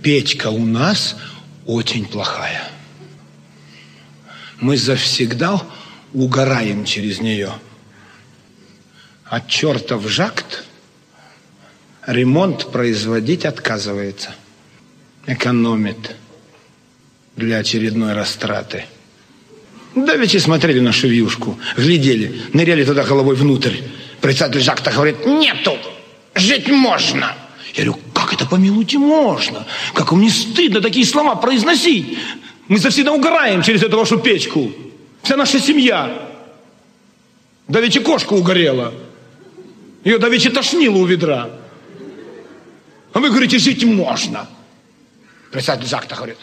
печка у нас очень плохая. Мы завсегда угораем через нее. А чертов жакт ремонт производить отказывается. Экономит для очередной растраты. Давеча смотрели нашу вьюшку, глядели, ныряли туда головой внутрь. Председатель жакта говорит: нету, жить можно. Я говорю: как это, помилуйте, можно? Как вам не стыдно такие слова произносить? Мы завсегда угораем через эту вашу печку. Вся наша семья. Давеча кошка угорела. Ее давеча тошнило у ведра. А вы говорите, жить можно. Председатель жакта говорит: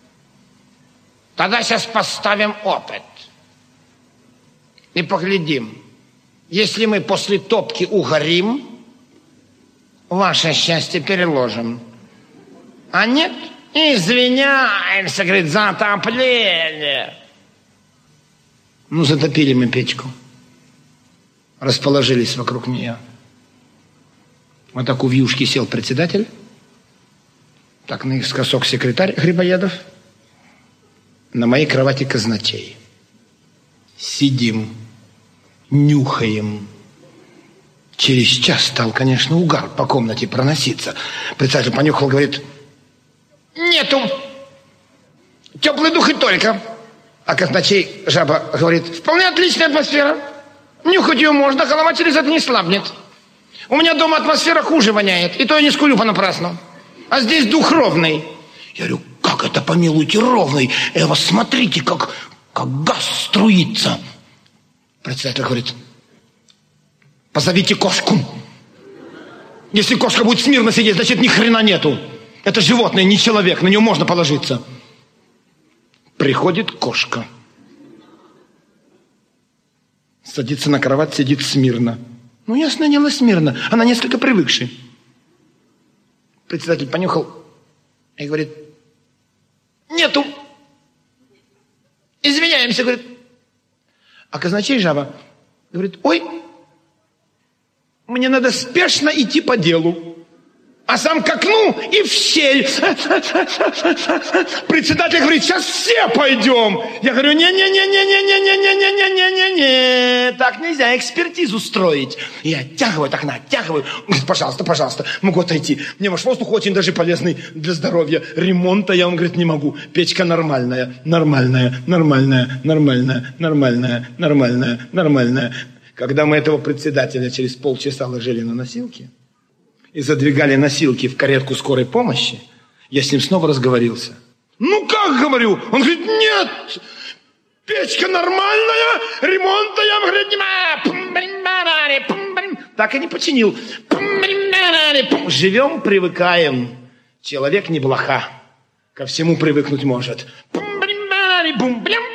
тогда сейчас поставим опыт. И поглядим. Если мы после топки угорим, ваше счастье переложим. А нет, извиняемся, говорит, за отопление. Ну, затопили мы печку. Расположились вокруг нее. Вот так у вьюшки сел председатель. Так наискосок секретарь Грибоедов. На моей кровати казначей. Сидим, нюхаем. Через час стал, конечно, угар по комнате проноситься. Председатель понюхал, говорит: нету, теплый дух и только. А казначей жаба говорит: вполне отличная атмосфера. Нюхать ее можно, голова через это не слабнет. У меня дома атмосфера хуже воняет, и то я не скулю понапрасну. А здесь дух ровный. Я говорю: как это, помилуйте, ровный? Эва, смотрите, как газ струится. Председатель говорит: позовите кошку. Если кошка будет смирно сидеть, значит, ни хрена нету. Это животное, не человек, на нее можно положиться. Приходит кошка. Садится на кровать, сидит смирно. Ну, ясно дело, смирно. Она несколько привыкшая. Председатель понюхал и говорит: нету. Извиняемся, говорит. А казначей жаба говорит: ой, мне надо спешно идти по делу. А сам к окну и в щель. Председатель говорит: сейчас все пойдем. Я говорю: не-не-не-не-не-не-не-не-не-не-не. Так нельзя экспертизу строить. Я оттягиваю от окна, оттягиваю. Пожалуйста, пожалуйста, могу отойти. Мне ваш воздух очень даже полезный для здоровья. Ремонта я вам, говорит, не могу. Печка нормальная, нормальная, нормальная, нормальная, нормальная, нормальная, нормальная. Когда мы этого председателя через полчаса ложили на носилки и задвигали носилки в каретку скорой помощи, я с ним снова разговорился. Ну как, говорю? Он говорит: нет, печка нормальная, ремонта я, говорит, не... Так и не починил. Живем, привыкаем. Человек не блоха. Ко всему привыкнуть может.